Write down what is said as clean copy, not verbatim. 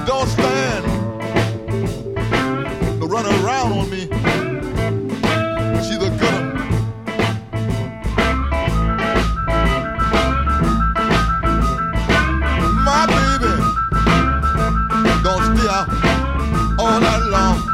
don't stand to run around on me. She's a good one. My baby don't stay out all night long.